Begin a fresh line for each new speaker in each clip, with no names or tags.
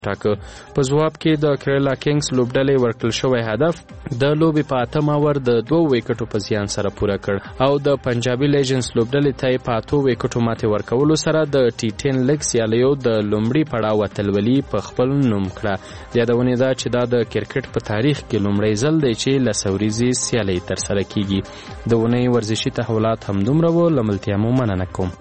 ټاکه. په ځواب کې د کیرالا کینګز لوبډلې ورکړل شوی هدف د لوبې په 8 اوور د 2 ویکټو په زیان سره پوره کړ او د پنجابي لیجنډز لوبډلې ته په 8 ویکټو ماتې ورکولو سره د ټي10 لیګ سیالیو د لومړي پړاو اتلولي په خپل نوم کړه. یادونه ده چې دا د کرکټ په تاریخ کې لومړی ځل دی چې لسوريزي سیالي ترسره کیږي. د ونې ورزشي تحولات همدومره و. لملتیا مو مننه کوم.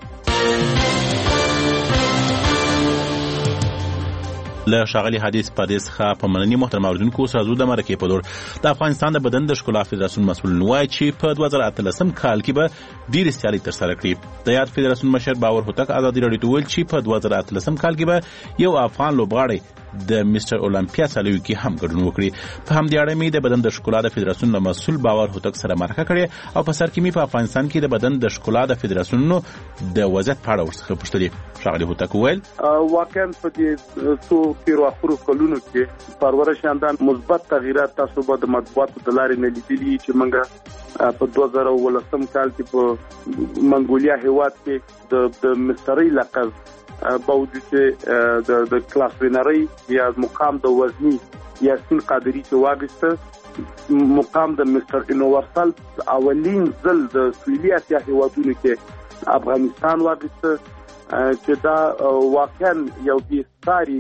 له ښاغلي حدیث پردیس څخه په مننې محترم اوریدونکو سازو د مرکې په لور د افغانستان د بدن د ښکلا فدراسیون مسؤل وایي چې په 2018 کال کې به ډېرې سیالۍ ترسره کړي. د یاد فدراسیون مشر باور هوتک ازادي راډیو ته ویل چې په 2018 کال کې به یو افغان لوبغاړی د مستر اولمپیا سیالیو کې هم ګډون وکړي. په همدې اړه مې د بدن د ښکلا د فدراسیون له مسؤل باور هوتک سره مرکه کړې او په سر کې مې په افغانستان کې د بدن د ښکلا د فدراسیونونو د وضعیت په اړه ورڅخه پوښتنې. ښاغلي هوتک وویل
واقعا په دې څو تیرو اخرو کلونو کې پرورش اندان مثبت تغیرات تاسو به د مطبوعاتو د لارې نه لیدلي چې موږ په 2018 کال کې په منګولیا هیواد کې د مستری لقب باوجود چې د کلاس وینرۍ یا مقام د وزنی یاسین قادری چې واغسته مقام د مستر یونیورسال اولین ځل د سویلي اسیا هیوادونو کې افغانستان واغسته چې دا واقعا یو بیساری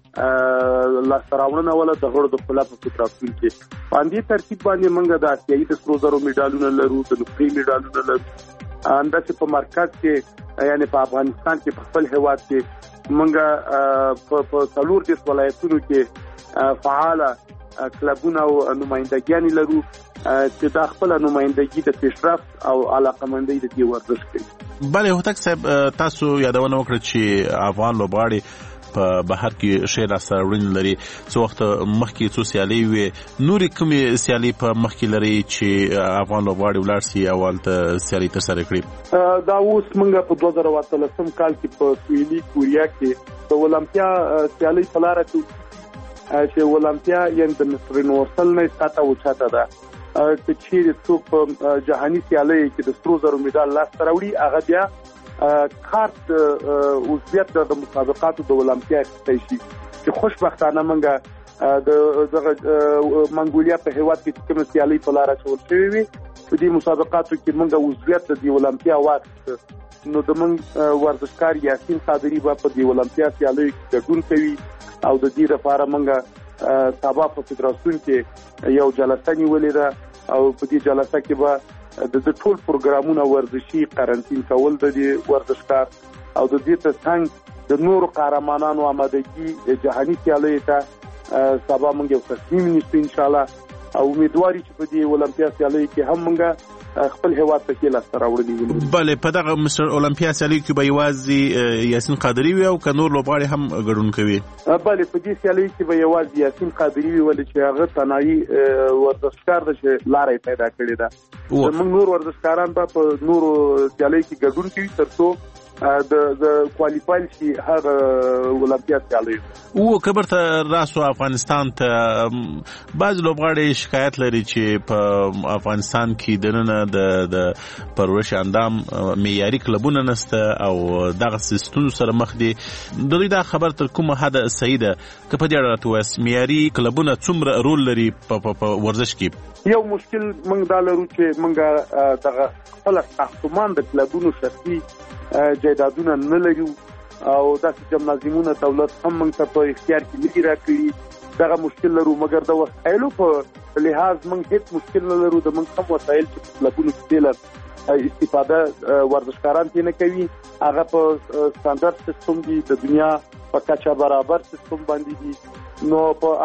لاسراوړنه ولا د غړو د خپل په فدراسیون کې باندې ترتیب باندې موږ د اسیایي د سرو زرو میډالونو لرو د نقطې میډالونو لرو انداسه په مرکز کې یعنی په افغانستان کې په خپل هیواد کې موږ په څلور د ولایتونو کې فعال کلبونه او نمائندګیان لرو چې د خپل نمائندګي د پیشرفت او علاقمندۍ د دې ورزش کوي.
بله هوتک صاحب تاسو یادونه وکړه چې افغان لوبغاړي په بهر کې شی لاسته راوړنې لري. څو وخت مخکې څو سیالۍ وې نورې کومې سیالۍ په مخ کې لري چې افغان لوبغاړي ولاړ سي او هلته سیالۍ ترسره کړي؟
دا اوس موږ په 2018 کال کې په سویلي کوریا کې د اولمپیا سیالۍ په لاره کې چې اولمپیا یعنې د مستر یونیورسل نه ساته وچاته ده چې چیرې څوک په جهاني سیالۍ کې د سرو زرو میډال لاسته راوړي هغه بیا کارت عضویت د مسابقاتو د اولمپیا اخیستی شي چې خوشبختانه موږ د منګولیا په هیواد کې کوم سیالۍ په لاره اچول شوې وي په دې مسابقاتو کې موږ عضویت د اولمپیا واخیسته نو د موږ ورزشکار یاسین قادری په دې اولمپیا سیالیو کې ګډون کوي او د دې لپاره موږ سبا په فدراسیون کې یو جلسه نیولې ده او په دې جلسه کې به د ټول پروګرامونو ورزشي قرنطین کول د ورزشکار او د دې ترڅنګ د نورو قهرمانانو آمادګي جهاني سیالیو ته سبا موږ یو تصمیم نیسو ان شاء الله او امیدواري چې په دې اولمپیا سیالیو کې هم موږ خپل هیواد ته کې لاسته راوړنې ولرو.
بله په دغه مستر اولمپیا سیالیو کې به یوازې یاسین قادری وي او که نور لوبغاړي هم ګډون کوي؟
بله په دې سیالیو کې به یوازې یاسین قادری وي ولې چې هغه تنهایی ورزشکار ده چې لارې پیدا کړې ده. موږ نور ورزشکاران به په نورو سیالیو کې ګډون کوي ترڅو د کوالیفاین شي هغه اولمپیا سیالیو.
او کبر ته راسو افغانستان ته بعض لوبغاړي شکایت لري چې په افغانستان کې دننه د پرورش اندام معیاري کلبونه نشته او دغه ستونزو سره مخ دي. د دوی دا خبر تر کومه حده صحیح ده که په دې اړه راته ووایاست معیاري کلبونه څومره رول لري په ورزش کې؟
یو مشکل موږ دا لرو چې موږ دغه خپل ساختمان د کلبونو شخصي جایدادونه نه لرو او داسې جمنازیمونه دولت هم موږ ته په اختیار کې نه دي راکړي. دغه مشکل لرو مګر د وسایلو په لحاظ موږ هیڅ مشکل نه لرو. د موږ هم وسایل چې کلبونو کې استفاده ورزشکاران یې نه کوي هغه په سټانډرډ سیستم دي د دنیا په کچه برابر سیستم باندې دي. نو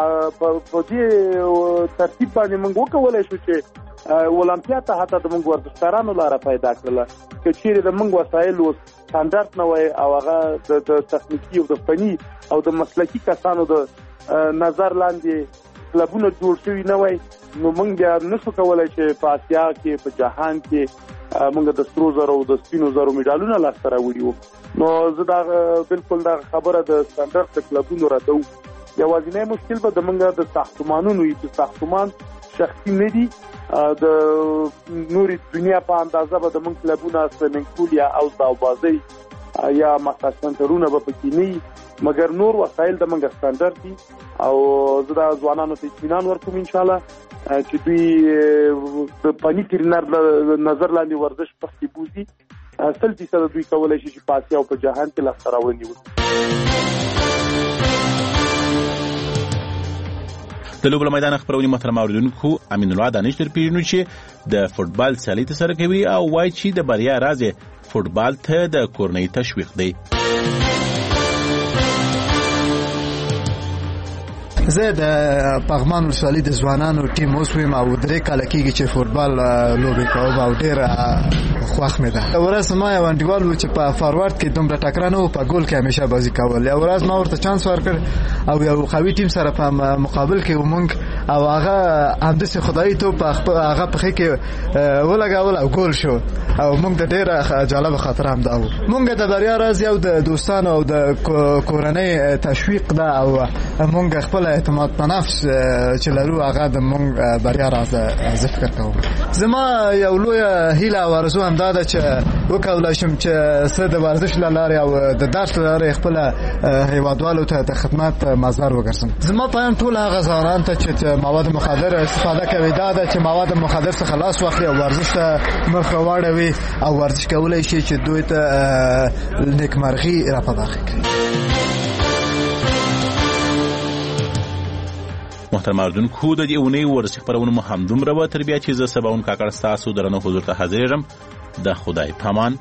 په دې ترتیب باندې موږ وکولای شو چې اولمپیا ته حتی د موږ ورزشکارانو لاره پیدا کړله چې چیرې د موږ وسایل اوس سټانډرډ نه وای او هغه د تخنیکي او د فني او د مسلکي کسانو د نظر لاندې کلبونه جوړ شوي نه وای نو موږ بیا نشو کولی چې په اسیا کې په جهان کې موږ د سرو زرو او د سپینو زرو میډالونه لاسته راوړي وو. نو زه دا بالکل دا خبره د سټانډرډ د کلبونو ردوم. یوازینی مشکل به د موږ د ساختمانونو وي چې ساختمان شخصي نه دي د نوري دنیا په اندازه به د موږ کلبونه سویمنګ پول یا اوس داوبازي یا مساج سنټرونه به پکې نه مګر نور وسایل د منګ سټانډرډ دي او زه د ځوانانو ته اطمینان ورکوم ان شاء الله چې دوی د پنی ترنر نظر لاندې ورزش پخې بوزي 100% دوی کولای شي چې پاسیا او په جهان کې لاس راوړي.
د لوبو میدان خبرونې محترم اوریدونکو امین الله دانش تر پیژنو چې د فوتبال سیالي ترسره کوي او وایي چې د بریا راز فوتبال ته د کورنۍ تشویق دی.
زه د پغمان ولسوالۍ د ځوانانو ټیم اوس ویم او 3 کاله کېږي چې فوتبال لوبې کوم او ډېره خوښ مې ده. ورځ ما یو انډیوال و چې په فاروارډ کې دومره ټکره نه و، په ګول کې همیشه بازي کول. یو ورځ ما ورته چانس ورکړ او یو قوي ټیم سره په مقابل کې ومونږ او هغه همداسې خدایي توپ هغه پخې کې ولګول او ګول شو او موږ د ډېره جالبه خاطره هم دا و. موږ د بریا راز یو د دوستانو او د کورنۍ تشویق ده او موږ خپل اعتماد په نفس چې لرو هغه د موږ بریا راز زه فکر کوم. زما یو لوی هیله او آرزو هم دا ده چې وکولای شم چې زه د ورزش له لارې او د درس له لارې خپل هیوادوالو ته د خدمت مظهر وګرځم. زما پیغام ټول هغه ځوانان ته چې مواد مخدر استفاده کوي دا ده چې مواد مخدر څخه خلاص واخلي او ورزش ته مخ واړوي او ورزش کولای شي چې دوی ته نیکمرغي را په برخه کړي.
محترم اوریدونکو د دې اونۍ ورزشي خبرونه مو همدومره وه. تر بیا چې زه سباون کاکړ ستاسو درنو حضور ته حاضرېږم. د خدای پامان.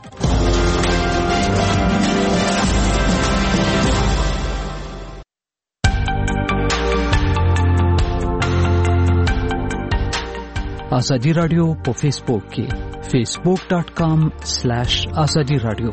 آزادی رادیو په فیسبوک کې facebook.com/azadi radio.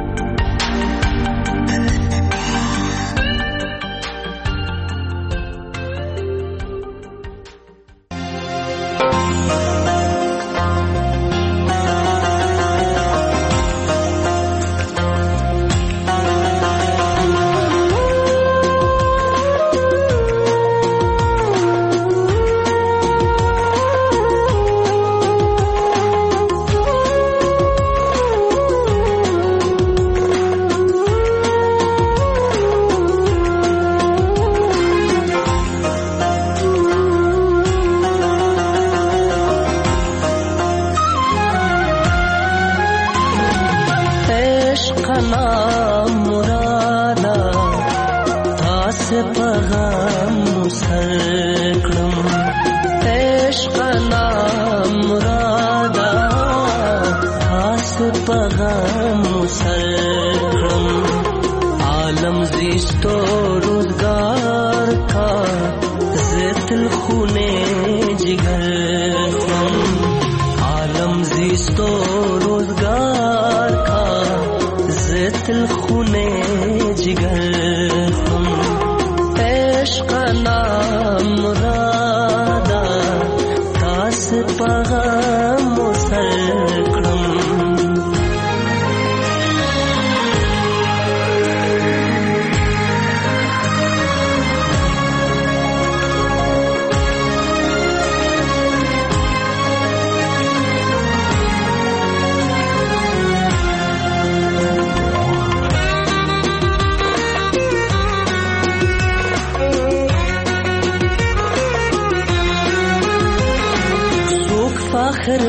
فخر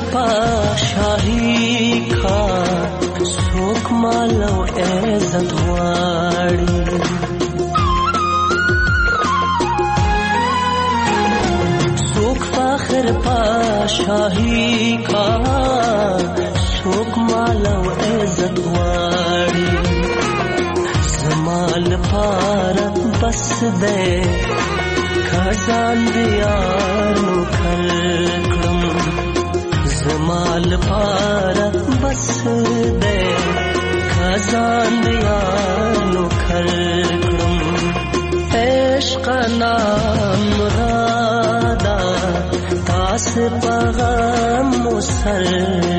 پاشاهی کا سوک مالو عزت غواړي سوک فخر پاشاهی کا سوک مالو عزت غواړي زمال پار بس دے خزان دیانو کلکم زمال پار بس دے خزان دیانو کلکم عشق نام رادا تاس پغم مسل